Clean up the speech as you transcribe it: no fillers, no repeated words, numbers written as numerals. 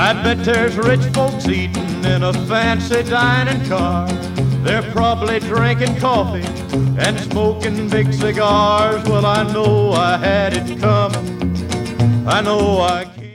I bet there's rich folks eating in a fancy dining car. They're probably drinking coffee and smoking big cigars. Well, I know I had it coming. I know I can't.